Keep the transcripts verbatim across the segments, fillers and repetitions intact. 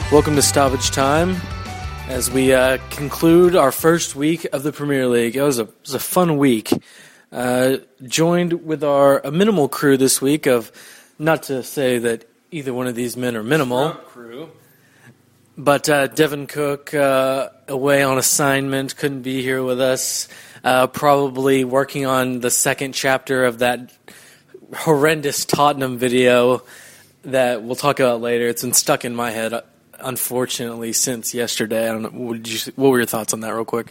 Welcome to Stoppage Time as we uh, conclude our first week of the Premier League. It was a, it was a fun week. Uh, joined with our a minimal crew this week of, not to say that either one of these men are minimal, crew. but uh, Devin Cook uh, away on assignment, couldn't be here with us, uh, probably working on the second chapter of that horrendous Tottenham video that we'll talk about later. It's been stuck in my head, unfortunately, since yesterday. I don't know. What, did you, what were your thoughts on that, real quick?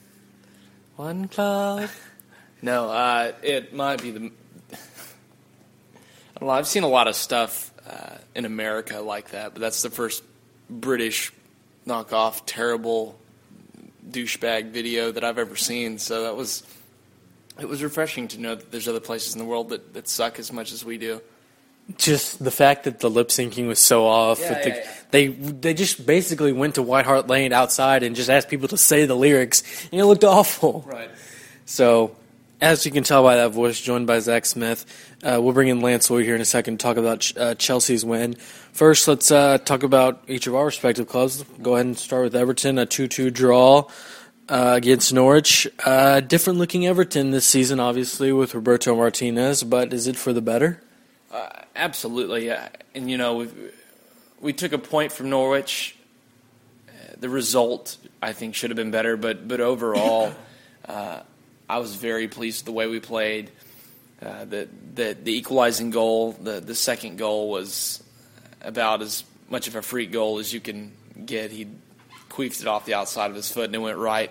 One cloud. No, uh, it might be the. I don't know. I've seen a lot of stuff uh, in America like that, but that's the first British knockoff, terrible douchebag video that I've ever seen. So that was. It was refreshing to know that there's other places in the world that, that suck as much as we do. Just the fact that the lip syncing was so off. Yeah, the, yeah, yeah. They they just basically went to White Hart Lane outside and just asked people to say the lyrics, and it looked awful. Right. So, as you can tell by that voice, joined by Zach Smith, uh, we'll bring in Lance Lloyd here in a second to talk about uh, Chelsea's win. First, let's uh, talk about each of our respective clubs. Go ahead and start with Everton, a two two draw uh, against Norwich. Uh, different-looking Everton this season, obviously, with Roberto Martinez, but is it for the better? Uh, absolutely, yeah. And you know, we we took a point from Norwich. Uh, the result, I think, should have been better, but but overall, uh, I was very pleased with the way we played. Uh, the, the the equalizing goal, the the second goal, was about as much of a freak goal as you can get. He queefed it off the outside of his foot, and it went right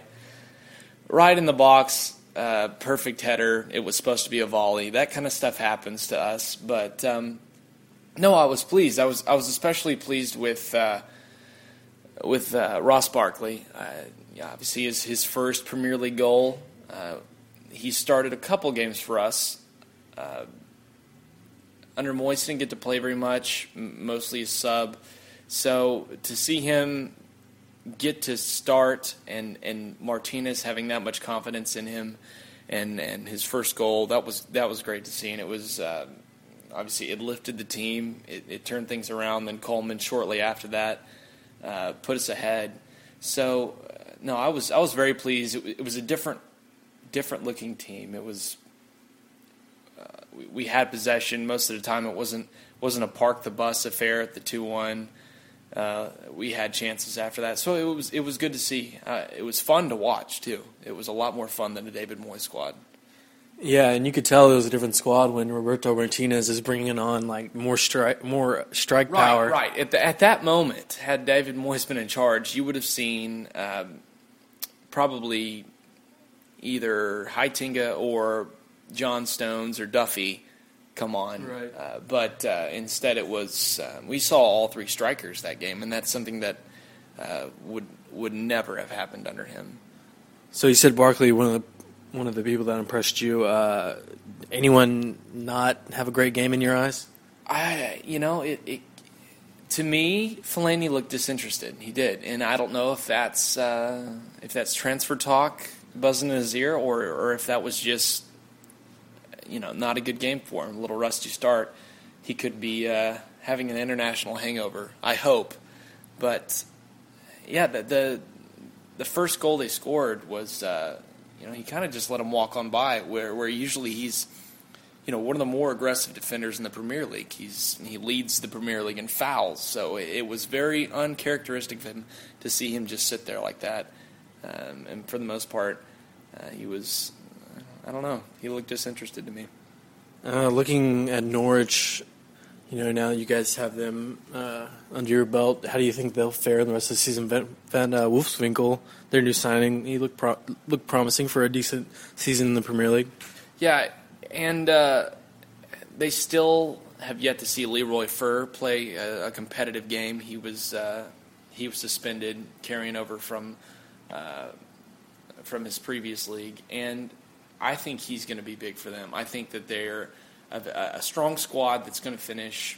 right in the box. Uh, perfect header. It was supposed to be a volley. That kind of stuff happens to us. But um, no, I was pleased. I was I was especially pleased with uh, with uh, Ross Barkley. Uh, yeah, obviously, his his first Premier League goal. Uh, he started a couple games for us. Uh, under Moyes, didn't get to play very much, mostly a sub. So to see him get to start and, and Martinez having that much confidence in him and, and his first goal, that was that was great to see. And it was uh, obviously it lifted the team. It, it turned things around. Then Coleman shortly after that uh, put us ahead. So uh, no, I was I was very pleased. It, it was a different different looking team. It was uh, we, we had possession most of the time. It wasn't wasn't a park the bus affair at the two one. Uh, we had chances after that, so it was it was good to see. Uh, it was fun to watch too. It was a lot more fun than the David Moyes squad. Yeah, and you could tell it was a different squad when Roberto Martinez is bringing on like more strike, more strike right, power. Right, at, the, at that moment, had David Moyes been in charge, you would have seen um, probably either Heitinga or John Stones or Duffy come on. Right. Uh, but uh, instead it was, uh, we saw all three strikers that game, and that's something that uh, would would never have happened under him. So you said Barkley, one of the one of the people that impressed you. Uh, anyone not have a great game in your eyes? I, you know, it, it to me, Fellaini looked disinterested. He did, and I don't know if that's uh, if that's transfer talk buzzing in his ear, or or if that was just, you know, not a good game for him, a little rusty start. He could be uh, having an international hangover, I hope. But, yeah, the the, the first goal they scored was, uh, you know, he kind of just let him walk on by, where, where usually he's, you know, one of the more aggressive defenders in the Premier League. He's He leads the Premier League in fouls, so it, it was very uncharacteristic of him to see him just sit there like that. Um, and for the most part, uh, he was... I don't know. He looked disinterested to me. Uh, looking at Norwich, you know, now you guys have them uh, under your belt. How do you think they'll fare in the rest of the season? Van, Van uh, Wolfswinkel, their new signing, he looked pro- looked promising for a decent season in the Premier League. Yeah, and uh, they still have yet to see Leroy Fer play a, a competitive game. He was uh, he was suspended, carrying over from uh, from his previous league, and I think he's going to be big for them. I think that they're a, a strong squad that's going to finish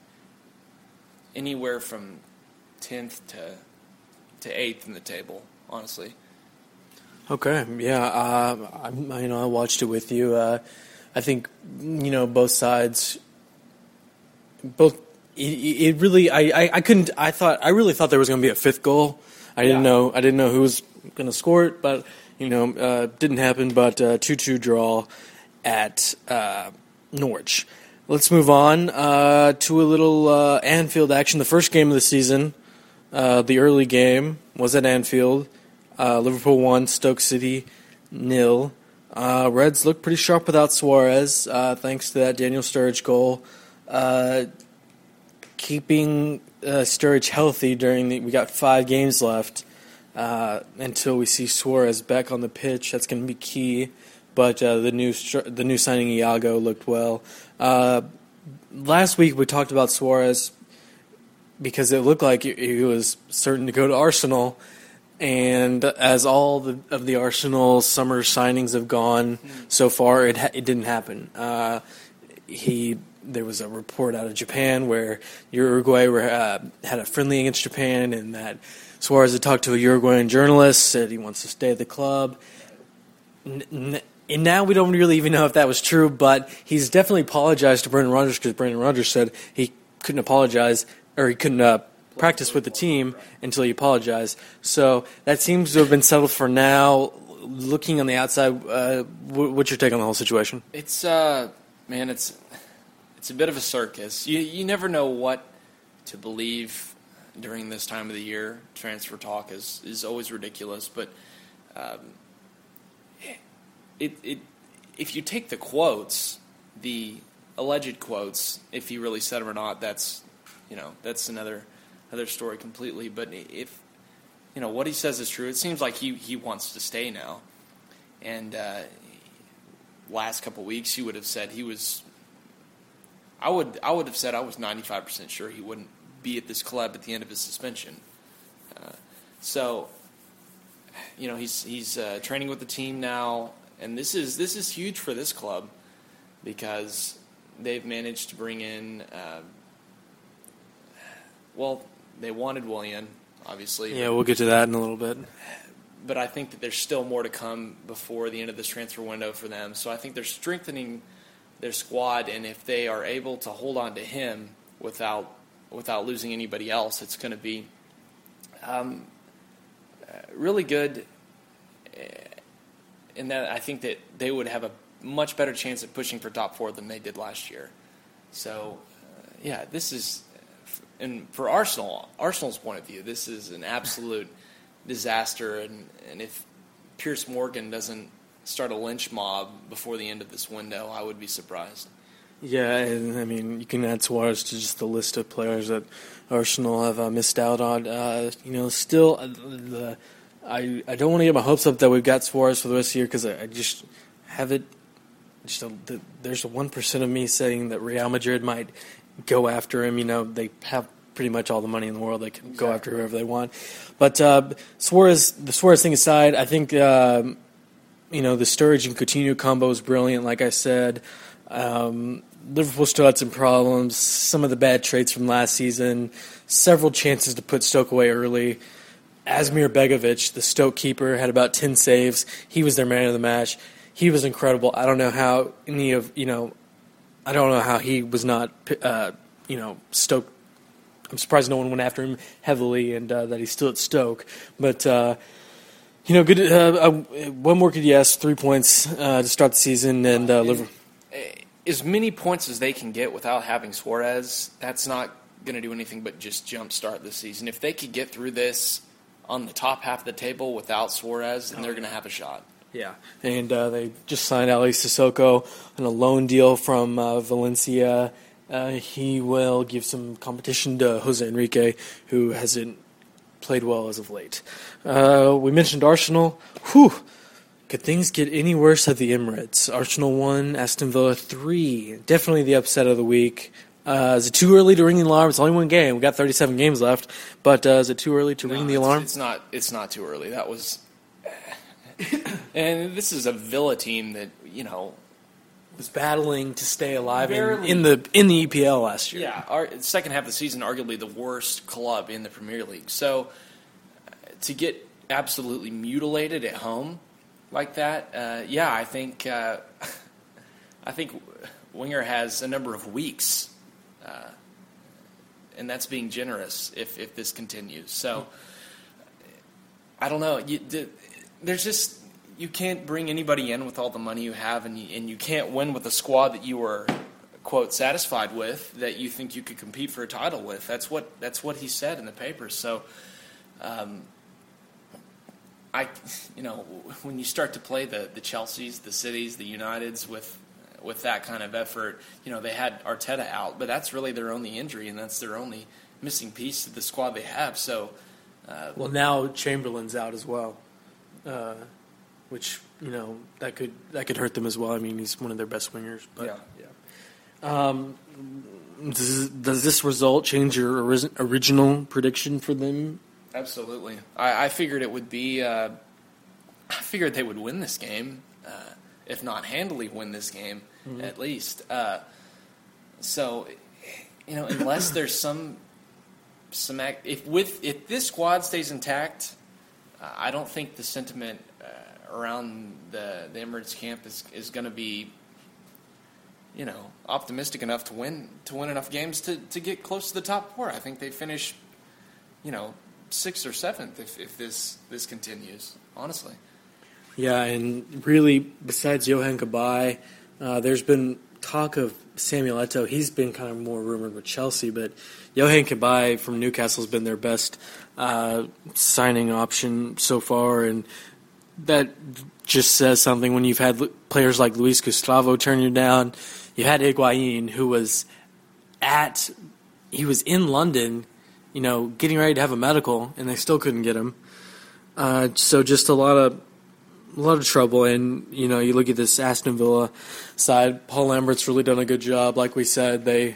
anywhere from tenth to to eighth in the table, honestly. Okay, yeah, uh, I, you know, I watched it with you. Uh, I think, you know, both sides, both it, it really, I, I, I couldn't, I thought, I really thought there was going to be a fifth goal. I didn't Yeah. know, I didn't know who was going to score it, but, you know, uh, didn't happen, but uh, two two draw at uh, Norwich. Let's move on uh, to a little uh, Anfield action. The first game of the season, uh, the early game, was at Anfield. Uh, Liverpool won, Stoke City nil. Uh, Reds looked pretty sharp without Suarez, uh, thanks to that Daniel Sturridge goal. Uh, keeping uh, Sturridge healthy during the, we got five games left uh, until we see Suarez back on the pitch. That's going to be key. But uh, the new the new signing Iago looked well. Uh, last week we talked about Suarez because it looked like he was certain to go to Arsenal. And as all the, of the Arsenal summer signings have gone so far, it ha- it didn't happen. Uh, he there was a report out of Japan where Uruguay were, uh, had a friendly against Japan, and that Suarez had talked to a Uruguayan journalist, said he wants to stay at the club. N- n- and now we don't really even know if that was true, but he's definitely apologized to Brendan Rodgers because Brendan Rodgers said he couldn't apologize or he couldn't. Uh, practice with the team until you apologize. So that seems to have been settled for now. Looking on the outside, uh, what's your take on the whole situation? It's uh, man, it's it's a bit of a circus. You you never know what to believe during this time of the year. Transfer talk is, is always ridiculous, but um, it it if you take the quotes, the alleged quotes, if he really said them or not, that's you know that's another. Another story completely, but if you know what he says is true, it seems like he, he wants to stay now. And uh, last couple weeks, you would have said he was. I would I would have said I was ninety-five percent sure he wouldn't be at this club at the end of his suspension. Uh, so, you know, he's he's uh, training with the team now, and this is this is huge for this club because they've managed to bring in. Uh, well. They wanted Willian, obviously. Yeah, we'll get to that in a little bit. But I think that there's still more to come before the end of this transfer window for them. So I think they're strengthening their squad, and if they are able to hold on to him without without losing anybody else, it's going to be um, really good. In that, I think that they would have a much better chance at pushing for top four than they did last year. So, uh, yeah, this is. And for Arsenal, Arsenal's point of view, this is an absolute disaster. And, and if Piers Morgan doesn't start a lynch mob before the end of this window, I would be surprised. Yeah, and I mean, you can add Suarez to just the list of players that Arsenal have uh, missed out on. Uh, you know, still, uh, the I I don't want to get my hopes up that we've got Suarez for the rest of the year because I, I just have it. Just a, the, there's a one percent of me saying that Real Madrid might go after him. You know, they have pretty much all the money in the world. They can exactly. go after whoever they want. But uh, Suarez, the Suarez thing aside, I think, um, you know, the Sturridge and Coutinho combo is brilliant, like I said. Um, Liverpool still had some problems, some of the bad traits from last season, several chances to put Stoke away early. Asmir Begovic, the Stoke keeper, had about ten saves. He was their man of the match. He was incredible. I don't know how any of, you know, I don't know how he was not, uh, you know, Stoke. I'm surprised no one went after him heavily and uh, that he's still at Stoke. But, uh, you know, good. Uh, uh, one more good yes, three points uh, to start the season. And uh, Liverpool. As many points as they can get without having Suarez, that's not going to do anything but just jumpstart the season. If they could get through this on the top half of the table without Suarez, then they're going to have a shot. Yeah, and uh, they just signed Ali Sissoko on a loan deal from uh, Valencia. Uh, he will give some competition to Jose Enrique, who hasn't played well as of late. Uh, we mentioned Arsenal. Whew. Could things get any worse at the Emirates? Arsenal won, Aston Villa three. Definitely the upset of the week. Uh, is it too early to ring the alarm? It's only one game. We've got thirty-seven games left. But uh, is it too early to no, ring the it's, alarm? It's not It's not too early. That was... And this is a Villa team that, you know... was battling to stay alive in, barely, in the in the E P L last year. Yeah, our second half of the season, arguably the worst club in the Premier League. So to get absolutely mutilated at home like that, uh, yeah, I think uh, I think Wenger has a number of weeks uh, and that's being generous if, if this continues. So, I don't know. You, there's just you can't bring anybody in with all the money you have, and you, and you can't win with a squad that you were, quote, satisfied with, that you think you could compete for a title with. That's what that's what he said in the papers. So, um, I, you know, when you start to play the, the Chelseas, the Cities, the Uniteds with with that kind of effort, you know, they had Arteta out, but that's really their only injury, and that's their only missing piece of the squad they have. So, uh, well, now Chamberlain's out as well, uh, which you know that could that could hurt them as well. I mean, he's one of their best wingers. But, yeah. yeah. Um, does, does this result change your ori- original prediction for them? Absolutely. I, I figured it would be. Uh, I figured they would win this game, uh, if not handily win this game, mm-hmm. at least. Uh, so, you know, unless there's some some act, if with if this squad stays intact, uh, I don't think the sentiment uh, around the the Emirates camp is is going to be, you know, optimistic enough to win to win enough games to to get close to the top four. I think they finish, you know, sixth or seventh if, if this this continues, honestly. Yeah, and really, besides Johan Cabaye, uh, there's been talk of Samuel Eto'o. He's been kind of more rumored with Chelsea, but Johan Cabaye from Newcastle has been their best uh, signing option so far, and that just says something when you've had players like Luis Gustavo turn you down. You had Higuain, who was at, he was in London, you know, getting ready to have a medical, and they still couldn't get him. Uh, so just a lot of a lot of trouble. And you know, you look at this Aston Villa side. Paul Lambert's really done a good job. Like we said, they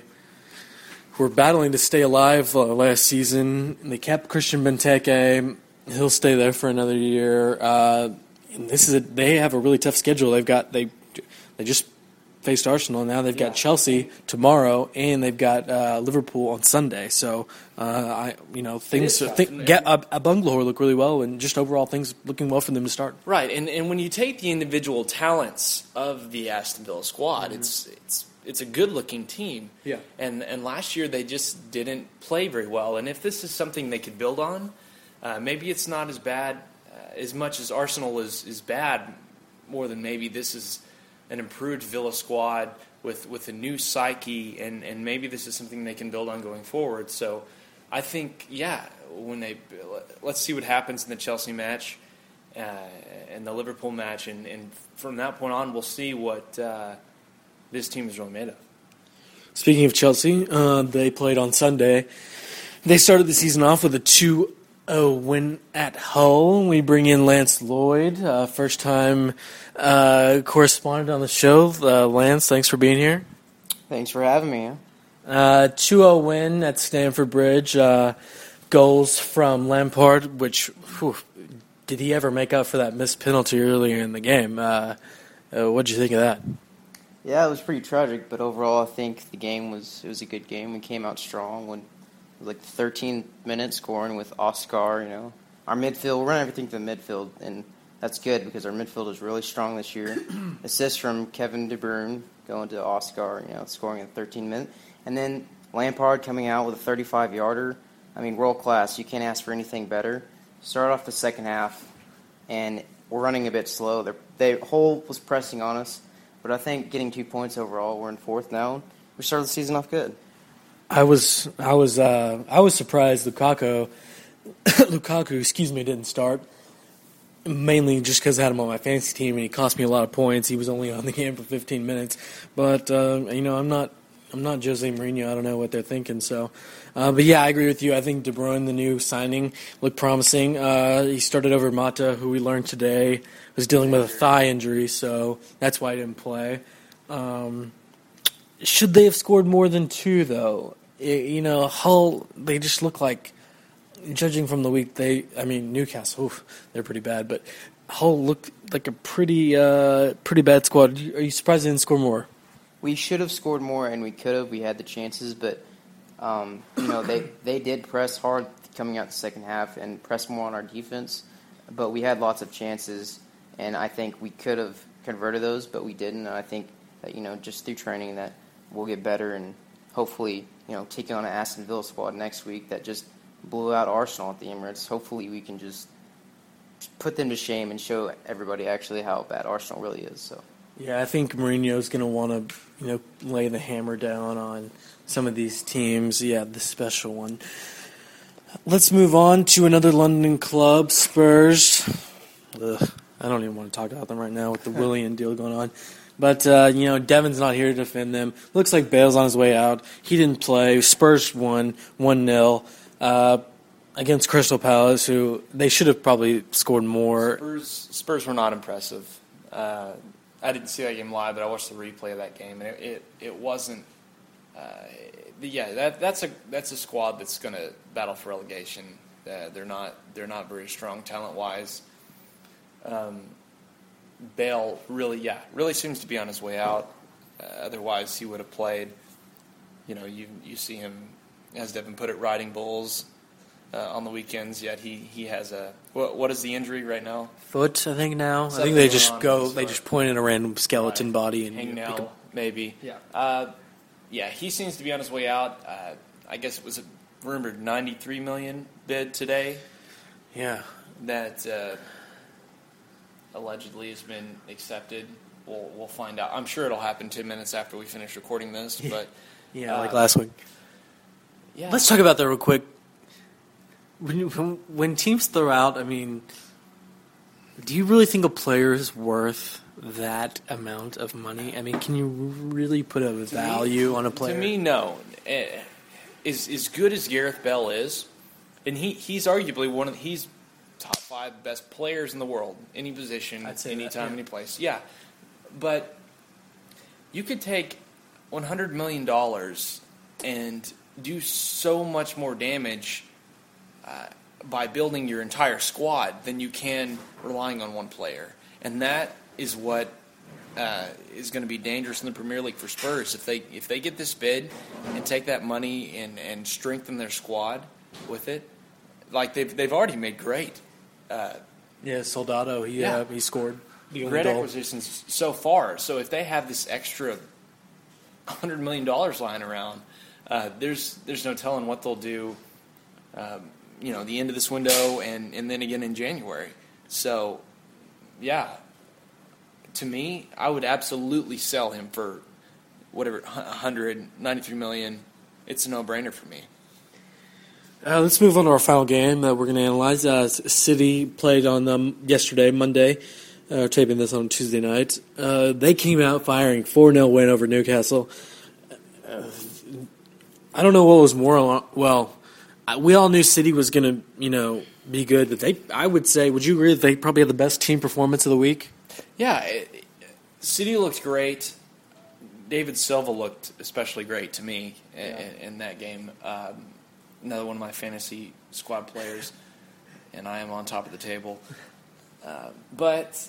were battling to stay alive uh, last season. They kept Christian Benteke. He'll stay there for another year. Uh, and this is a, they have a really tough schedule. They've got they they just faced Arsenal. Now they've got yeah. Chelsea tomorrow, and they've got uh, Liverpool on Sunday. So, uh, I you know things think, get a, a Bunglehor look really well, and just overall things looking well for them to start. Right, and and when you take the individual talents of the Aston Villa squad, mm-hmm. it's it's it's a good looking team. Yeah, and and last year they just didn't play very well. And if this is something they could build on, uh, maybe it's not as bad uh, as much as Arsenal is is bad. More than maybe this is an improved Villa squad with, with a new psyche, and, and maybe this is something they can build on going forward. So I think, yeah, when they let's see what happens in the Chelsea match uh, and the Liverpool match, and, and from that point on, we'll see what uh, this team is really made of. Speaking of Chelsea, uh, they played on Sunday. They started the season off with a two oh win at Hull. We bring in Lance Lloyd, uh, first time uh, correspondent on the show. Uh, Lance, thanks for being here. Thanks for having me. Uh, two oh win at Stamford Bridge. Uh, goals from Lampard, which, whew, did he ever make up for that missed penalty earlier in the game? Uh, uh, what did you think of that? Yeah, it was pretty tragic, but overall I think the game was it was a good game. We came out strong when like thirteen minutes scoring with Oscar, you know. Our midfield, we're running everything to the midfield, and that's good because our midfield is really strong this year. Assist from Kevin De Bruyne going to Oscar, you know, scoring in thirteen minutes. And then Lampard coming out with a thirty-five-yarder. I mean, world class. You can't ask for anything better. Start off the second half, and we're running a bit slow. They're, they Hull was pressing on us, but I think getting two points overall, we're in fourth now. We started the season off good. I was I was uh, I was surprised Lukaku Lukaku excuse me didn't start, mainly just because I had him on my fantasy team and he cost me a lot of points. He was only on the game for fifteen minutes, but uh, you know I'm not I'm not Jose Mourinho. I don't know what they're thinking. So, uh, but yeah, I agree with you. I think De Bruyne, the new signing, looked promising. Uh, he started over Mata, who we learned today was dealing with a thigh injury, so that's why he didn't play. Um, should they have scored more than two, though? It, you know, Hull, they just look like, judging from the week, they, I mean, Newcastle, oof, they're pretty bad, but Hull looked like a pretty uh, pretty bad squad. Are you surprised they didn't score more? We should have scored more, and we could have. We had the chances, but, um, you know, they, they did press hard coming out the second half and press more on our defense, but we had lots of chances, and I think we could have converted those, but we didn't, and I think that, you know, just through training that we'll get better, and hopefully, you know, taking on an Aston Villa squad next week that just blew out Arsenal at the Emirates. Hopefully we can just put them to shame and show everybody actually how bad Arsenal really is. So. Yeah, I think Mourinho's going to want to, you know, lay the hammer down on some of these teams. Yeah, the special one. Let's move on to another London club, Spurs. Ugh, I don't even want to talk about them right now with the Willian deal going on. But, uh, you know, Devon's not here to defend them. Looks like Bale's on his way out. He didn't play. Spurs won one nil uh, against Crystal Palace, who they should have probably scored more. Spurs, Spurs were not impressive. Uh, I didn't see that game live, but I watched the replay of that game, and it it, it wasn't. Uh, yeah, that that's a that's a squad that's going to battle for relegation. Uh, they're not they're not very strong talent wise. Um, Bale really, yeah, really seems to be on his way out. Uh, otherwise, he would have played. You know, you you see him, as Devin put it, riding bulls uh, on the weekends. Yet he, he has a what what is the injury right now? Foot, I think now. Something I think they going just on go. with They his just foot. point at a random skeleton Right. body and Hang you know, pick now, him. maybe. Yeah. Uh, yeah, he seems to be on his way out. Uh, I guess it was a rumored ninety-three million bid today Yeah. that uh, allegedly has been accepted. We'll we'll find out. I'm sure it'll happen ten minutes after we finish recording this. But Yeah, uh, like last week. yeah, Let's talk about that real quick. When, you, when teams throw out, I mean, do you really think a player is worth that amount of money? I mean, can you really put a value me, on a player? To me, no. Eh, As as good as Gareth Bale is, and he, he's arguably one of the, he's top five best players in the world, any position, I'd say any that, time, yeah. any place. Yeah, but you could take one hundred million dollars and do so much more damage uh, by building your entire squad than you can relying on one player, and that is what uh, is going to be dangerous in the Premier League for Spurs. If they if they get this bid and take that money and, and strengthen their squad with it, like they've they've already made great. Uh, Yeah, Soldado, he Yeah. uh, he scored the only great goal. acquisitions so far. So if they have this extra hundred million dollars lying around, uh, there's there's no telling what they'll do. Um, you know, the end of this window and, and then again in January. So, yeah, to me, I would absolutely sell him for whatever one hundred ninety-three million. It's a no-brainer for me. Uh, let's move on to our final game that we're going to analyze. Uh, City played on um, yesterday, Monday. Uh, taping this on Tuesday night. Uh, they came out firing four nil win over Newcastle. Uh, I don't know what was more al- well. I- We all knew City was going to, you know, be good, but they. I would say, would you agree that they probably had the best team performance of the week? Yeah, it, City looked great. David Silva looked especially great to me in, Yeah. in that game. Um, another one of my fantasy squad players, and I am on top of the table. Uh, but,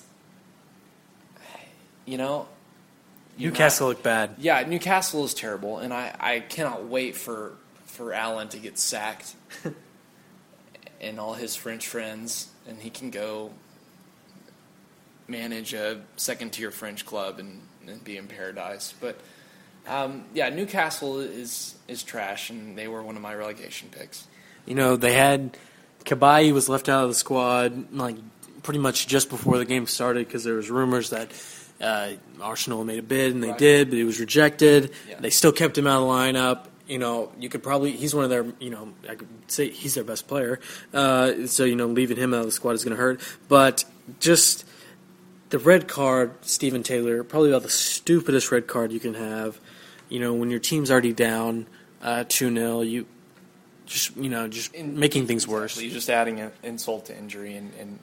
you know... you Newcastle looked bad. Yeah, Newcastle is terrible, and I, I cannot wait for, for Alan to get sacked and all his French friends, and he can go manage a second-tier French club and, and be in paradise. But, um, yeah, Newcastle is is trash, and they were one of my relegation picks. You know, they had Kabai was left out of the squad like pretty much just before the game started because there was rumors that uh, Arsenal made a bid and they Right. did, but it was rejected. Yeah. They still kept him out of the lineup. You know, you could probably he's one of their you know I could say he's their best player. Uh, so you know, leaving him out of the squad is going to hurt. But just the red card, Stephen Taylor, probably about the stupidest red card you can have. You know, when your team's already down uh, two nil, you just you know just In- making things worse. Exactly. You're just adding an insult to injury, and, and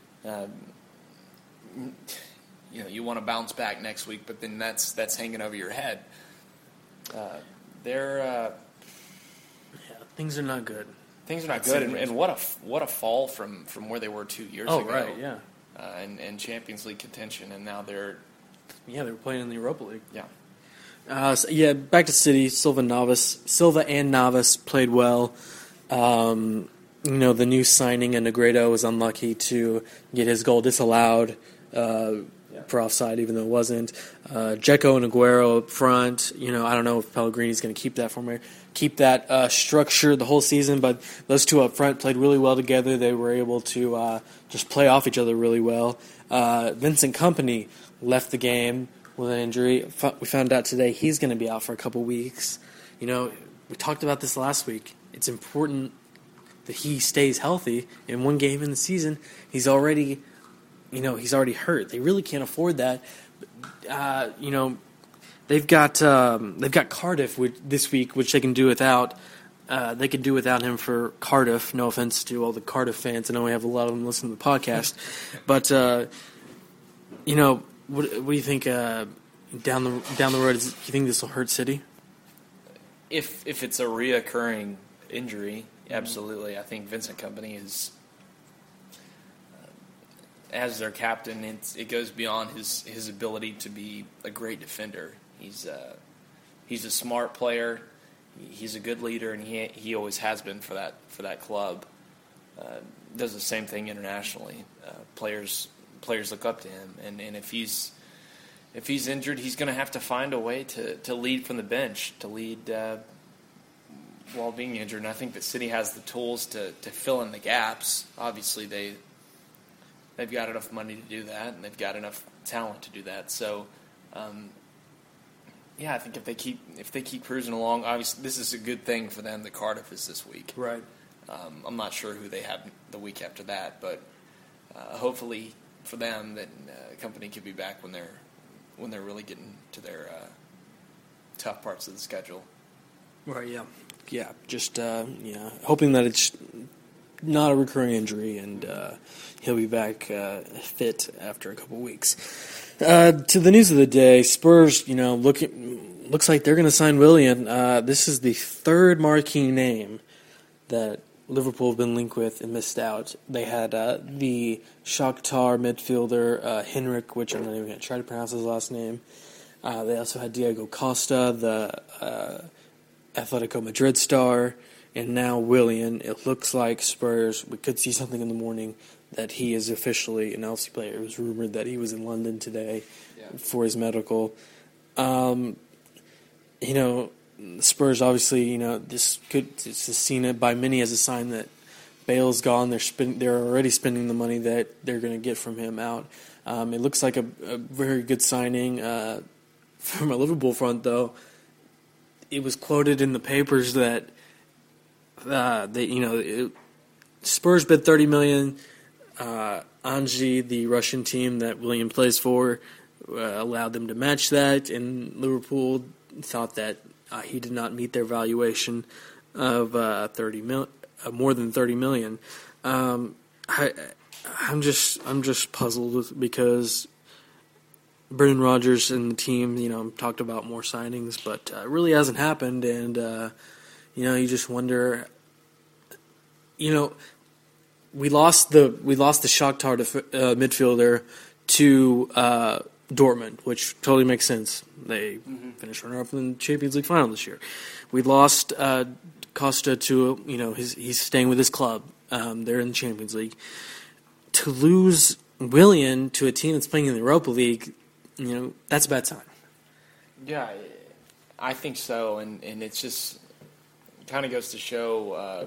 um, you know you want to bounce back next week, but then that's that's hanging over your head. Uh, they're uh, Yeah, things are not good. things are not That's good, it. and, and what a what a fall from, from where they were two years Oh, ago. right, yeah. Uh, and, and Champions League contention, and now they're Yeah, they were playing in the Europa League. yeah. Uh, so, yeah, back to City. Silva Navas, Silva and Navas played well. Um, you know, the new signing, and Negredo was unlucky to get his goal disallowed. Uh, Yeah. for offside, even though it wasn't. Uh, Dzeko and Aguero up front. You know, I don't know if Pellegrini's going to keep that from keep that uh, structure the whole season, but those two up front played really well together. They were able to uh, just play off each other really well. Uh, Vincent Kompany left the game with an injury. We found out today he's going to be out for a couple weeks. You know, we talked about this last week. It's important that he stays healthy. In one game in the season, he's already, you know, he's already hurt. They really can't afford that. Uh, you know, they've got um, they've got Cardiff which, this week, which they can do without. Uh, they could do without him for Cardiff. No offense to all the Cardiff fans. I know we have a lot of them listening to the podcast, but uh, you know. What, what do you think uh, down the down the road? Is, do you think this will hurt City? If if it's a reoccurring injury, absolutely. I think Vincent Kompany is, uh, as their captain, it's, it goes beyond his, his ability to be a great defender. He's uh, he's a smart player. He's a good leader, and he he always has been for that for that club. Uh, does the same thing internationally. Uh, players. Players look up to him, and, and if he's if he's injured, he's going to have to find a way to, to lead from the bench, to lead uh, while being injured. And I think that City has the tools to, to fill in the gaps. Obviously, they they've got enough money to do that, and they've got enough talent to do that. So, um, yeah, I think if they keep if they keep cruising along, obviously this is a good thing for them. That Cardiff is this week, right? Um, I'm not sure who they have the week after that, but uh, hopefully. For them, that uh, Kompany could be back when they're when they're really getting to their uh, tough parts of the schedule. Right. Yeah. Yeah. Just uh, yeah, hoping that it's not a recurring injury and uh, he'll be back uh, fit after a couple weeks. Uh, to the news of the day, Spurs. You know, look looks like they're going to sign Willian. Uh, this is the third marquee name that Liverpool have been linked with and missed out. They had uh, the Shakhtar midfielder uh, Henrik, which I'm not even going to try to pronounce his last name. Uh, they also had Diego Costa, the uh, Atletico Madrid star, and now Willian. It looks like Spurs, we could see something in the morning that he is officially an L C player. It was rumored that he was in London today yeah. for his medical. Um, you know, Spurs, obviously, you know, this could it's seen it by many as a sign that Bale's gone. They're spend, they're already spending the money that they're going to get from him out. Um, it looks like a, a very good signing uh, from a Liverpool front, though. It was quoted in the papers that uh, they, you know, it, Spurs bid thirty million. Uh, Anji, the Russian team that Willian plays for, uh, allowed them to match that, and Liverpool thought that. Uh, he did not meet their valuation of uh, thirty mil, uh, more than thirty million. Um, I, I'm just, I'm just puzzled because Brendan Rodgers and the team, you know, talked about more signings, but uh, it really hasn't happened. And uh, you know, you just wonder. You know, we lost the we lost the Shakhtar def- uh, midfielder to. Uh, Dortmund, which totally makes sense. They mm-hmm. finished runner-up in the Champions League final this year. We lost uh, Costa to, you know, his, he's staying with his club. Um, they're in the Champions League. To lose Willian to a team that's playing in the Europa League, you know, that's a bad sign. Yeah, I think so, and, and it's just kind of goes to show, uh,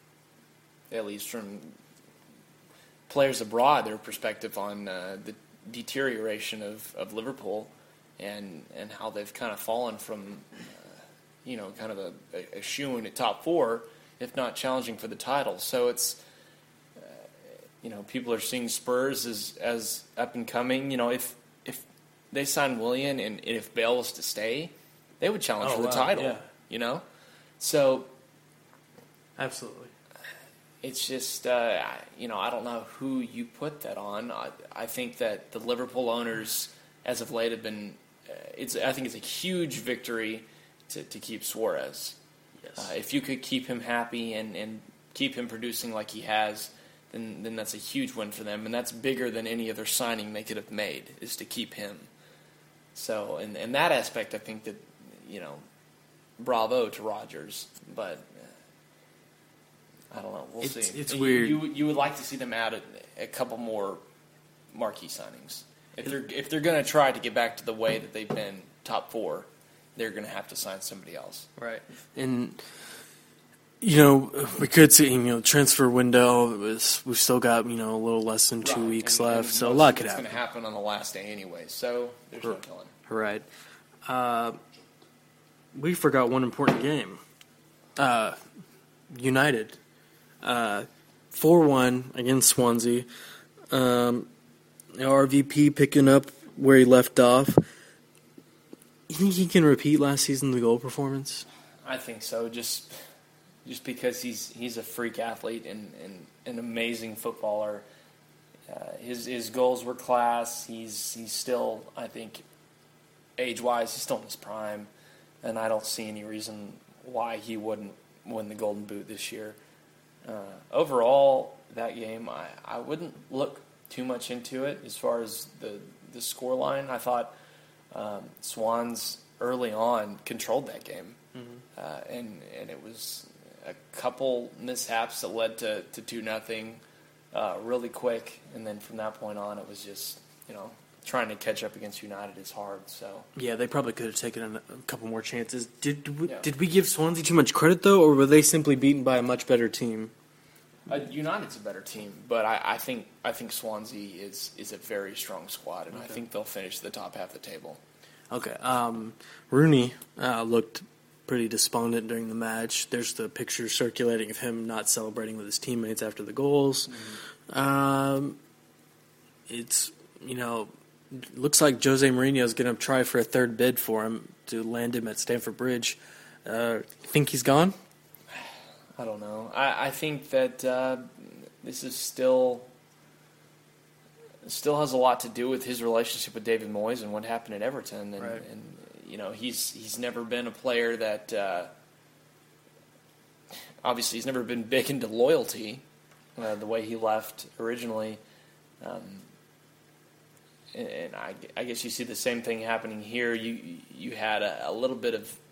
at least from players abroad, their perspective on uh, the deterioration of, of Liverpool and and how they've kind of fallen from, uh, you know, kind of a, a, a shoo-in at top four, if not challenging for the title. So it's, uh, you know, people are seeing Spurs as, as up and coming. You know, if if they sign Willian and, and if Bale was to stay, they would challenge oh, for the wow, title, yeah. you know? So absolutely. It's just, uh, you know, I don't know who you put that on. I, I think that the Liverpool owners, as of late, have been. Uh, it's. I think it's a huge victory to, to keep Suarez. Yes. Uh, if you could keep him happy and, and keep him producing like he has, then then that's a huge win for them, and that's bigger than any other signing they could have made. Is to keep him. So, in in that aspect, I think that, you know, bravo to Rodgers, but. I don't know. We'll it's, see. It's you, weird. You, you would like to see them add a, a couple more marquee signings. If they're if they're going to try to get back to the way that they've been top four, they're going to have to sign somebody else. Right. And you know, we could see, you know, transfer window is, we've still got, you know, a little less than two Right. weeks and, left, and so a most lot of could it's happen. going to happen on the last day anyway, so there's no telling. Right. Uh, we forgot one important game. Uh, United. Uh, four one against Swansea. Um, R V P picking up where he left off. You think he can repeat last season's goal performance? I think so, just just because he's he's a freak athlete and, and an amazing footballer. Uh, his his goals were class. He's he's still, I think, age-wise, he's still in his prime, and I don't see any reason why he wouldn't win the Golden Boot this year. Uh, overall, that game, I, I wouldn't look too much into it as far as the, the score line. I thought um, Swans early on controlled that game, mm-hmm. uh, and and it was a couple mishaps that led to, to two nothing uh, really quick, and then from that point on, it was just, you know, trying to catch up against United is hard. So yeah, they probably could have taken a couple more chances. Did did we, Yeah. did we give Swansea too much credit though, or were they simply beaten by a much better team? Uh, United's a better team, but I, I think I think Swansea is, is a very strong squad, and okay. I think they'll finish the top half of the table. Okay. Um, Rooney uh, looked pretty despondent during the match. There's the picture circulating of him not celebrating with his teammates after the goals. Mm-hmm. Um, it's, you know, looks like Jose Mourinho is going to try for a third bid for him to land him at Stamford Bridge. Uh, think he's gone? I don't know. I, I think that uh, this is still still has a lot to do with his relationship with David Moyes and what happened at Everton. And, right. and you know, he's he's never been a player that uh, obviously he's never been big into loyalty uh, the way he left originally. Um, and and I, I guess you see the same thing happening here. You you had a, a little bit of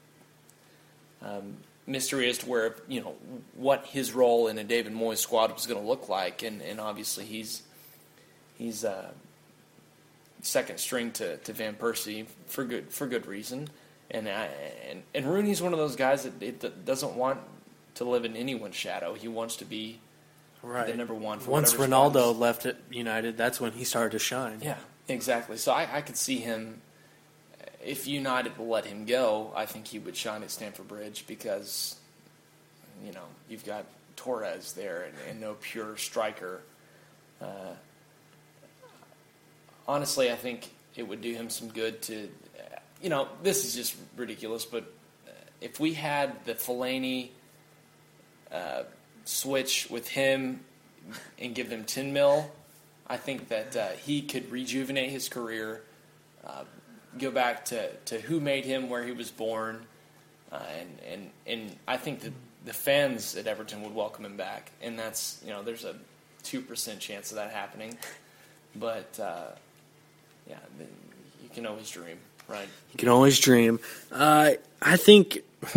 um, mystery as to where, you know, what his role in a David Moyes squad was going to look like, and, and obviously he's he's uh, second string to, to Van Persie for good for good reason, and I, and and Rooney's one of those guys that, it, that doesn't want to live in anyone's shadow. He wants to be right. the number one. For Once whatever Ronaldo squad. left at United, that's when he started to shine. Yeah, exactly. So I, I could see him. If United will let him go, I think he would shine at Stamford Bridge because, you know, you've got Torres there and, and no pure striker. Uh, honestly, I think it would do him some good to, you know, this is just ridiculous, but if we had the Fellaini uh, switch with him and give them ten mil, I think that uh, he could rejuvenate his career, uh, go back to, to who made him, where he was born, uh, and, and and I think that the fans at Everton would welcome him back, and that's, you know, there's a two percent chance of that happening, but uh, yeah, you can always dream, right? You can always dream. Uh, I think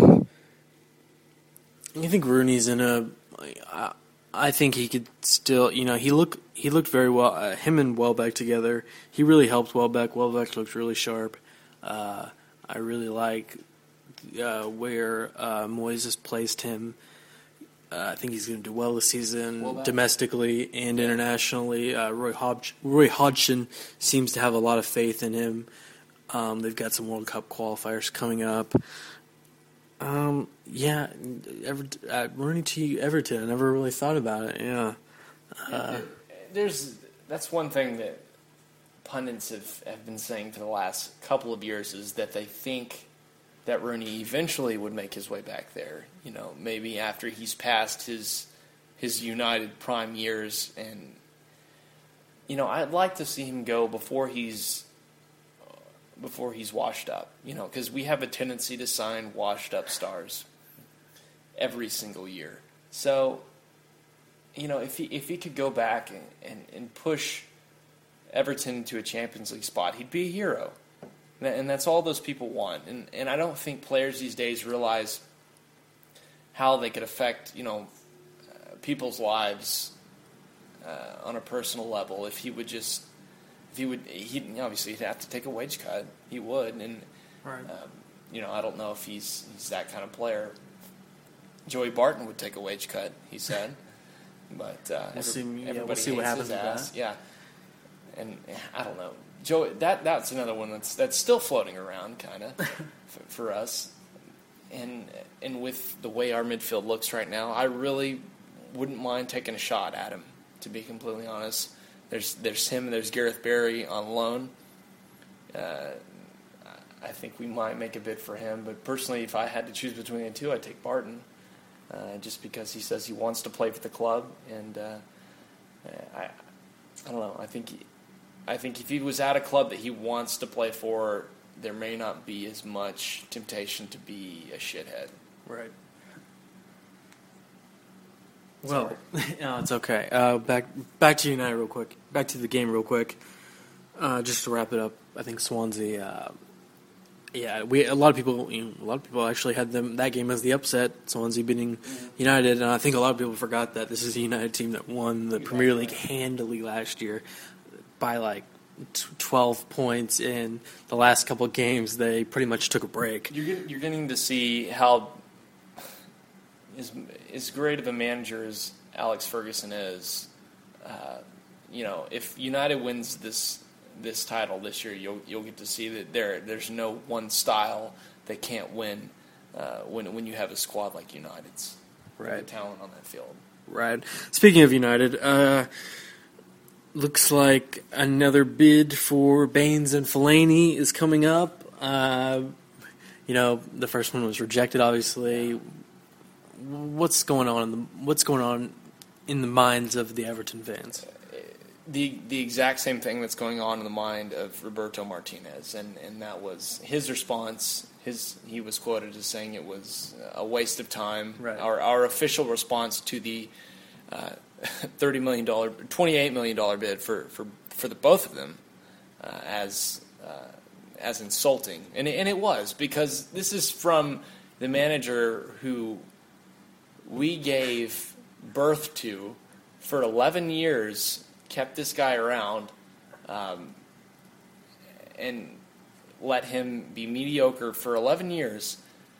I think Rooney's in a. I, I think he could still, you know, he look he looked very well. Uh, him and Welbeck together, he really helped Welbeck. Welbeck looked really sharp. Uh, I really like uh, where uh, Moyes has placed him. Uh, I think he's going to do well this season, Welbeck. domestically and internationally. Uh, Roy, Hodg- Roy Hodgson seems to have a lot of faith in him. Um, they've got some World Cup qualifiers coming up. Um, yeah, Ever, uh, Rooney to Everton. I never really thought about it. Yeah, uh, There's that's one thing that pundits have, have been saying for the last couple of years is that they think that Rooney eventually would make his way back there. You know, maybe after he's past his his United prime years, and you know, I'd like to see him go before he's. before he's washed up, you know, because we have a tendency to sign washed-up stars every single year. So, you know, if he if he could go back and, and, and push Everton to a Champions League spot, he'd be a hero. And that's all those people want. And and I don't think players these days realize how they could affect, you know, uh, people's lives uh, on a personal level if he would just if he would, he obviously he'd have to take a wage cut. He would, and Right. um, you know, I don't know if he's he's that kind of player. Joey Barton would take a wage cut, he said, but uh, We'll see- yeah, we'll everybody see what hates happens his with ass. that. Yeah, and eh, I don't know, Joey. That that's another one that's that's still floating around, kind of for, for us. And and with the way our midfield looks right now, I really wouldn't mind taking a shot at him. To be completely honest, there's there's him, there's Gareth Barry on loan. Uh, I think we might make a bid for him, but personally, if I had to choose between the two, I'd take Barton, uh, just because he says he wants to play for the club, and uh, I I don't know. I think he, I think if he was at a club that he wants to play for, there may not be as much temptation to be a shithead. Right. Well, no, it's okay. Uh, back back to United real quick. Back to the game real quick. Uh, just to wrap it up, I think Swansea. Uh, yeah, we a lot of people. You know, a lot of people actually had them that game as the upset. Swansea beating United, and I think a lot of people forgot that this is a United team that won the Premier League handily last year by like twelve points. In the last couple of games, they pretty much took a break. You're get, you're getting to see how as as great of a manager as Alex Ferguson is. Uh, you know, if United wins this this title this year, you'll you'll get to see that there there's no one style that can't win uh, when when you have a squad like United's. Right. The talent on that field. Right. Speaking of United, uh, looks like another bid for Baines and Fellaini is coming up. Uh, you know, the first one was rejected, obviously. What's going on? In the, what's going on in the minds of the Everton fans? The the exact same thing that's going on in the mind of Roberto Martinez, and, and that was his response. His he was quoted as saying it was a waste of time. Right. Our our official response to the uh, thirty million dollar, twenty eight million dollar bid for, for, for the both of them uh, as uh, as insulting, and it, and it was, because this is from the manager who we gave birth to for eleven years. Kept this guy around, um, and let him be mediocre for eleven years,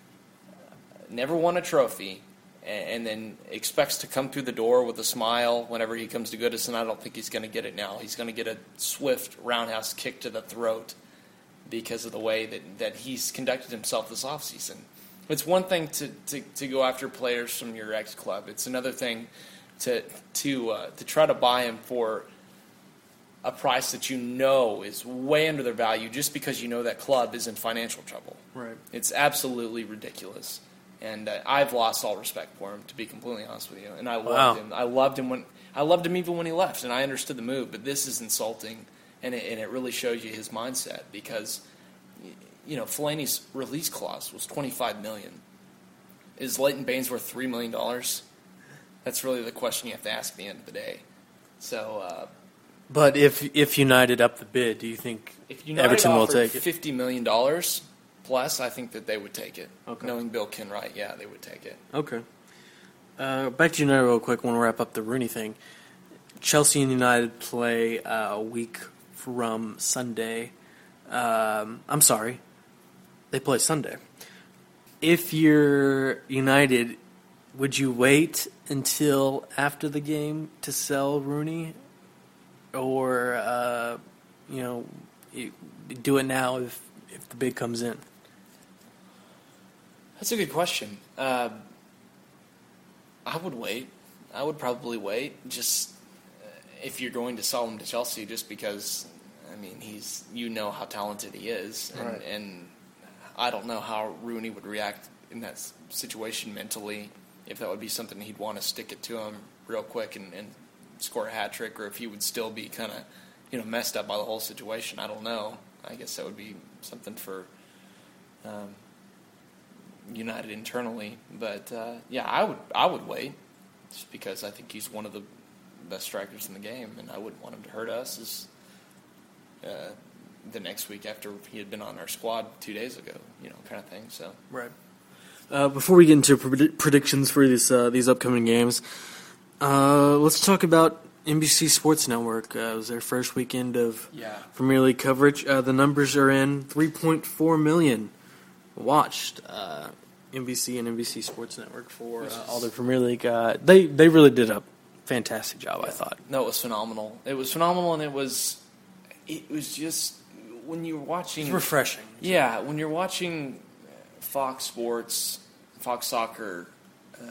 never won a trophy, and, and then expects to come through the door with a smile whenever he comes to Goodison. I don't think he's going to get it now. He's going to get a swift roundhouse kick to the throat because of the way that, that he's conducted himself this offseason. It's one thing to, to, to go after players from your ex-club. It's another thing to to uh, to try to buy him for a price that you know is way under their value just because you know that club is in financial trouble. Right. It's absolutely ridiculous, and uh, I've lost all respect for him, to be completely honest with you. And I loved Wow. him. I loved him when I loved him even when he left, and I understood the move. But this is insulting, and it, and it really shows you his mindset, because you know Fellaini's release clause was twenty-five million dollars. Is Leighton Baines worth three million dollars? That's really the question you have to ask at the end of the day. So, uh, But if if United up the bid, do you think if United Everton will offered take it? fifty million dollars plus, I think that they would take it. Okay. Knowing Bill Kenwright, yeah, they would take it. Okay. Uh, back to United real quick. I want to wrap up the Rooney thing. Chelsea and United play uh, a week from Sunday. Um, I'm sorry. They play Sunday. If you're United, would you wait until after the game to sell Rooney? Or, uh, you know, you do it now if, if the bid comes in? That's a good question. Uh, I would wait. I would probably wait. Just uh, if you're going to sell him to Chelsea, just because, I mean, he's you know how talented he is, and, Right. and I don't know how Rooney would react in that s- situation mentally. If that would be something he'd want to stick it to him real quick and, and score a hat trick, or if he would still be kind of, you know, messed up by the whole situation. I don't know. I guess that would be something for um, United internally. But uh, yeah, I would I would wait, just because I think he's one of the best strikers in the game, and I wouldn't want him to hurt us as uh, the next week after he had been on our squad two days ago, you know, kind of thing. So Right. Uh, before we get into pred- predictions for these uh, these upcoming games, uh, let's talk about N B C Sports Network. Uh, it was their first weekend of Yeah. Premier League coverage. Uh, the numbers are in three point four million watched uh, N B C and N B C Sports Network for uh, all their Premier League. Uh, they they really did a fantastic job, I thought. No, it was phenomenal. It was phenomenal, and it was it was just when you're watching. It's refreshing. Yeah, when you're watching Fox Sports, Fox Soccer, uh,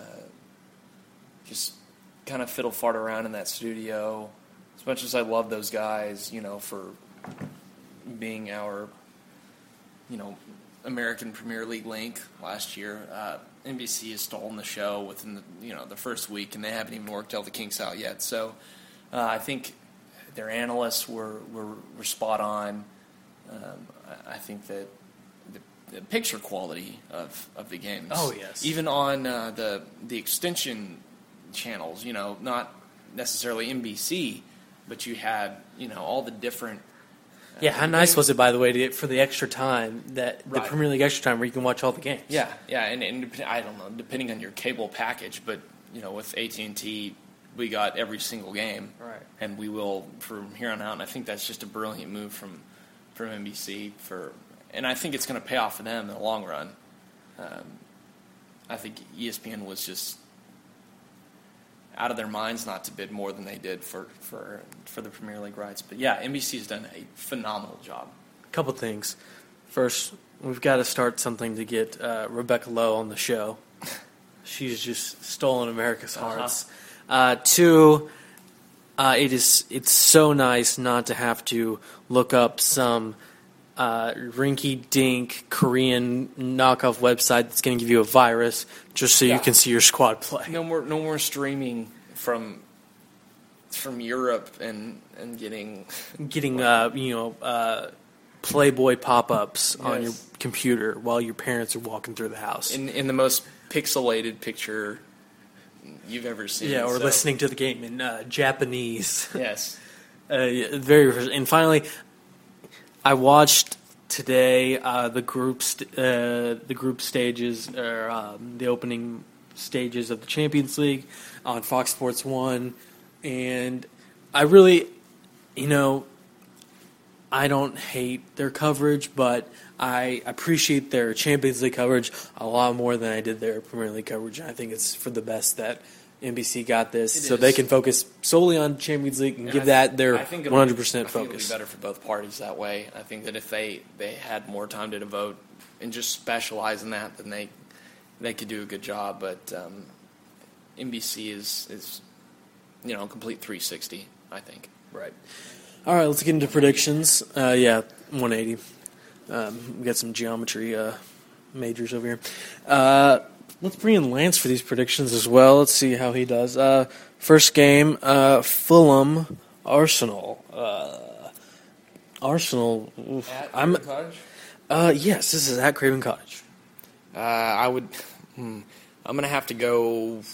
just kind of fiddle fart around in that studio. As much as I love those guys, you know, for being our, you know, American Premier League link last year, uh, N B C has stolen the show within the you know the first week, and they haven't even worked all the kinks out yet. So uh, I think their analysts were were, were spot on. Um, I, I think that the, the picture quality of, of the games. Oh, yes. Even on uh, the the extension channels, you know, not necessarily N B C, but you had you know all the different. Yeah, how nice was it, by the way, to get for the extra time, that the Right. Premier League extra time where you can watch all the games? Yeah, yeah, and, and dep- I don't know, depending on your cable package, but you know, with A T and T, we got every single game, Right. and we will from here on out. And I think that's just a brilliant move from from N B C for, and I think it's going to pay off for them in the long run. Um, I think E S P N was just out of their minds not to bid more than they did for for for the Premier League rights. But yeah, N B C has done a phenomenal job. Couple things. First, we've got to start something to get uh, Rebecca Lowe on the show. She's just stolen America's Uh-huh. hearts. Uh, two, uh, it is it's so nice not to have to look up some uh, rinky-dink Korean knockoff website that's going to give you a virus just so Yeah. you can see your squad play. No more, no more streaming from from Europe and and getting Getting uh, you know uh, Playboy pop-ups on your Yes. computer while your parents are walking through the house. in in the most pixelated picture you've ever seen. Yeah, or So, listening to the game in uh, Japanese. Yes, uh, very refreshing. And finally, I watched today uh, the group st- uh, the group stages or um, the opening stages of the Champions League on Fox Sports One, and I really, you know, I don't hate their coverage, but I appreciate their Champions League coverage a lot more than I did their Premier League coverage. And I think it's for the best that N B C got this, It so is. they can focus solely on Champions League and, And give I that th- their I think it'll- one hundred percent I think focus. It'll be better for both parties that way. I think that if they, they had more time to devote and just specialize in that, then they they could do a good job. But um, N B C is is you know a complete three sixty. I think. Right. All right, let's get into predictions. Uh, yeah, one eighty. Um, we got some geometry uh, majors over here. Uh, let's bring in Lance for these predictions as well. Let's see how he does. Uh, first game, uh, Fulham, Arsenal. Uh, Arsenal. Oof. I'm. Uh, yes, this is at Craven Cottage. Uh, I would. Hmm, I'm gonna have to go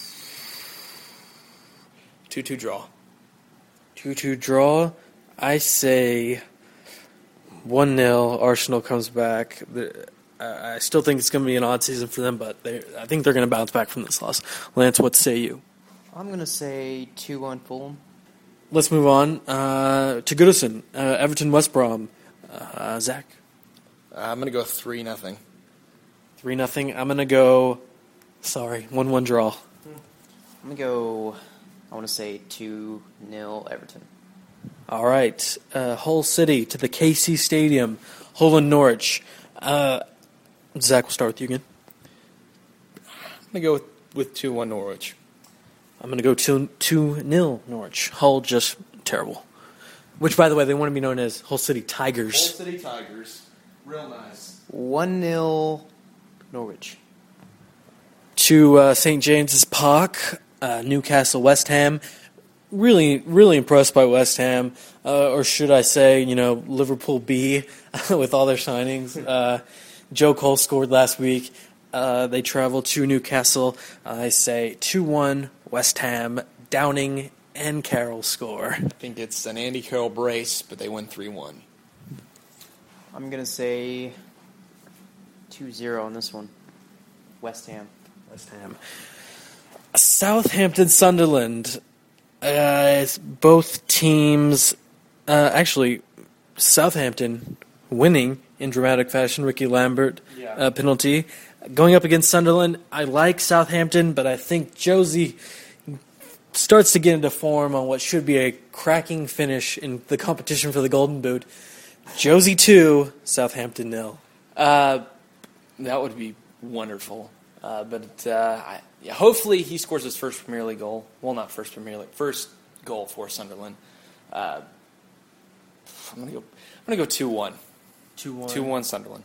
two two draw. two two draw. I say one nil. Arsenal comes back. The, uh, I still think it's going to be an odd season for them, but they, I think they're going to bounce back from this loss. Lance, what say you? I'm going to say two one Fulham. Let's move on uh, to Goodison. Uh, Everton, West Brom. Uh, Zach? Uh, I'm gonna go three nothing. three nothing. I'm going to go, sorry, one one draw. I'm going to go, I want to say two nil Everton. All right. Uh, Hull City to the K C Stadium. Hull and Norwich. Uh, Zach, we'll start with you again. I'm gonna go with, with two one Norwich. I'm going to go two two nil Norwich. Hull just terrible. Which, by the way, they want to be known as Hull City Tigers. City Tigers, real nice. one nil Norwich. To uh, Saint James's Park, uh, Newcastle, West Ham. Really, really impressed by West Ham, uh, or should I say, you know, Liverpool B, with all their signings. Uh, Joe Cole scored last week. Uh, they travel to Newcastle. I say two one West Ham. Downing and Carroll score. I think it's an Andy Carroll brace, but they win three one. I'm going to say two zero on this one. West Ham. West Ham. Southampton, Sunderland. Uh, it's both teams, uh, actually, Southampton winning in dramatic fashion. Ricky Lambert Yeah. uh, penalty. Going up against Sunderland, I like Southampton, but I think Josie starts to get into form on what should be a cracking finish in the competition for the Golden Boot. Josie two, Southampton nil. Uh, that would be wonderful. Uh, but uh, I, yeah, hopefully he scores his first Premier League goal. Well, not first Premier League, first goal for Sunderland. Uh, I'm gonna go. I'm gonna go two one. two one. Two one Sunderland.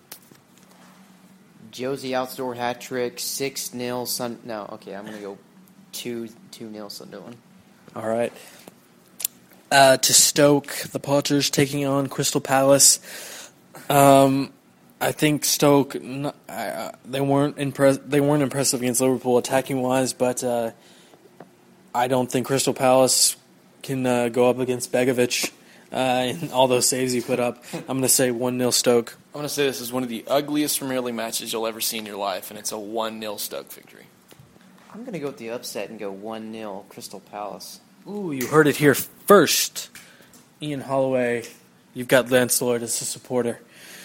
Josie outdoor hat trick, six nil Sun. No, okay, I'm gonna go two two nil Sunderland. All right. Uh, to Stoke, the Potters taking on Crystal Palace. Um, I think Stoke n- uh, they weren't impress- they weren't impressive against Liverpool attacking wise, but uh, I don't think Crystal Palace can uh, go up against Begovic uh, and all those saves he put up. I'm going to say one nil Stoke. I'm gonna say this is one of the ugliest Premier League matches you'll ever see in your life, and it's a one nil Stoke victory. I'm gonna go with the upset and go one nil Crystal Palace. Ooh, you heard it here first. Ian Holloway, you've got Lance Lloyd as a supporter.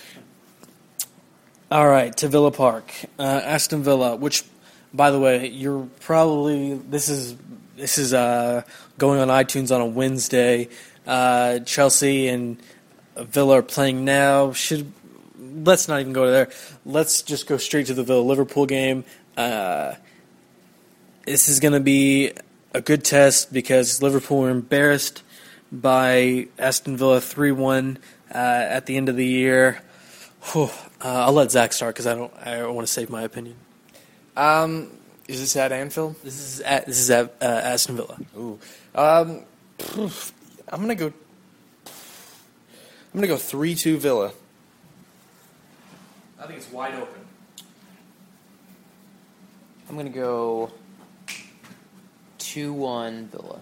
All right, to Villa Park, uh, Aston Villa. Which, by the way, you're probably this is this is uh, going on iTunes on a Wednesday. Uh, Chelsea and Villa are playing now. Should let's not even go there. Let's just go straight to the Villa Liverpool game. Uh, this is going to be a good test because Liverpool were embarrassed by Aston Villa three one uh, at the end of the year. Whew. Uh, I'll let Zach start because I don't. I don't want to save my opinion. Um, is this at Anfield? This is at, this is at uh, Aston Villa. Ooh. Um, I'm gonna go. I'm gonna go three two Villa. I think it's wide open. I'm gonna go two one Villa.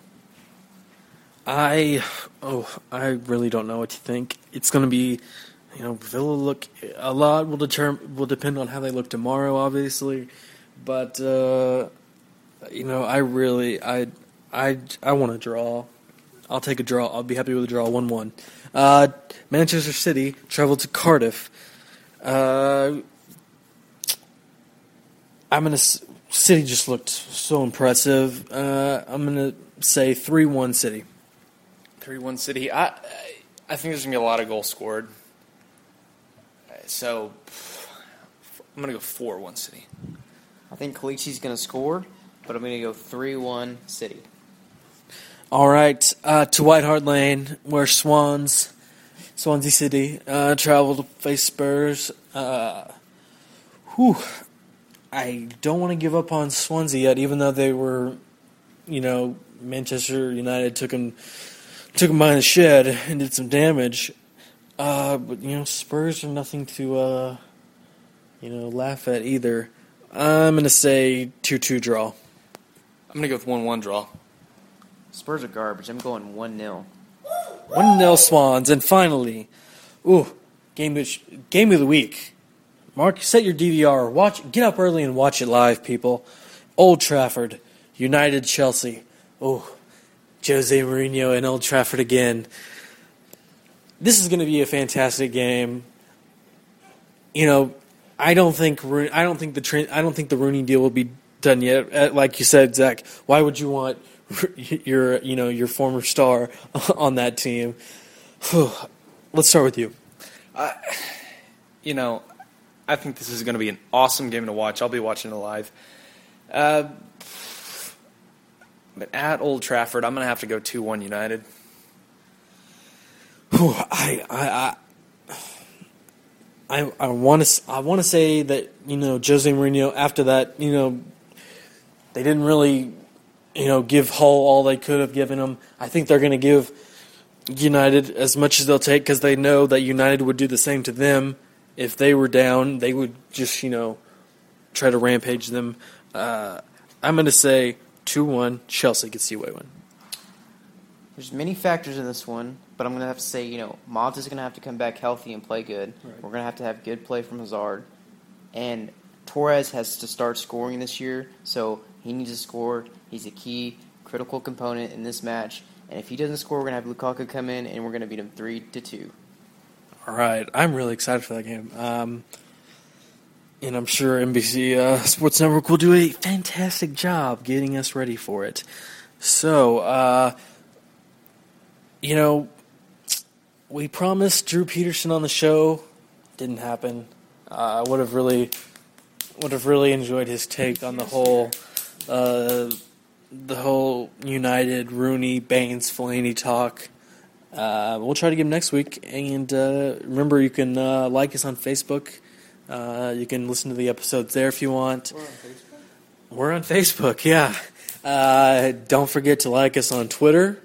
I oh I really don't know what to think. It's going to be, you know, Villa look a lot will determine will depend on how they look tomorrow, obviously, but uh, you know I really I I I want to draw. I'll take a draw. I'll be happy with a draw, one one. Uh, Manchester City traveled to Cardiff. Uh, I'm gonna City just looked so impressive. Uh, I'm gonna say three one City. three one City. I I think there's going to be a lot of goals scored. So, I'm going to go four one City. I think Kalichi's gonna score, but I'm gonna go three one City. All right, uh, to White Hart Lane, where Swans, Swansea City, uh, travel to face Spurs. Uh, whew, I don't want to give up on Swansea yet, even though they were, you know, Manchester United took them took them by the shed and did some damage. Uh, but you know, Spurs are nothing to, uh, you know, laugh at either. I'm gonna say two two draw. I'm going to go with one one draw. Spurs are garbage. I'm going one nil. one nil Swans, and finally, ooh, game of, game of the week. Mark, set your D V R. Watch, get up early and watch it live, people. Old Trafford, United Chelsea. Ooh, Jose Mourinho and Old Trafford again. This is going to be a fantastic game. You know, I don't think I don't think the tra- I don't think the Rooney deal will be done yet. Uh, Like you said, Zach, why would you want your you know your former star on that team? Let's start with you. Uh, you know, I think this is going to be an awesome game to watch. I'll be watching it live. Uh, but at Old Trafford, I'm going to have to go two one United. I I I I want to I want to say that you know Jose Mourinho after that you know they didn't really you know give Hull all they could have given him. I think they're going to give United as much as they'll take because they know that United would do the same to them if they were down. They would just you know try to rampage them. Uh, I'm going to say two one Chelsea gets the away win. There's many factors in this one, but I'm going to have to say, you know, Mont is going to have to come back healthy and play good. Right. We're going to have to have good play from Hazard. And Torres has to start scoring this year, so he needs to score. He's a key critical component in this match. And if he doesn't score, we're going to have Lukaku come in, and we're going to beat him three to two. All right. I'm really excited for that game. Um, and I'm sure N B C uh, Sports Network will do a fantastic job getting us ready for it. So, uh, you know, we promised Drew Peterson on the show. Didn't happen. Uh, I would have really, would have really enjoyed his take on the whole, uh, the whole United Rooney Baines Fellaini talk. Uh, we'll try to get him next week. And uh, remember, you can uh, like us on Facebook. Uh, you can listen to the episodes there if you want. We're on Facebook? We're on Facebook, yeah. Uh, don't forget to like us on Twitter.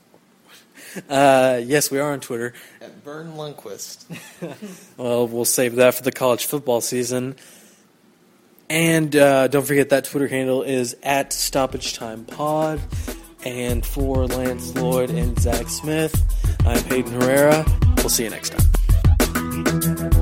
Uh, yes, we are on Twitter. At Vern Lundquist. Well, we'll save that for the college football season. And uh, don't forget that Twitter handle is at Stoppage Time Pod. And for Lance Lloyd and Zach Smith, I'm Hayden Herrera. We'll see you next time.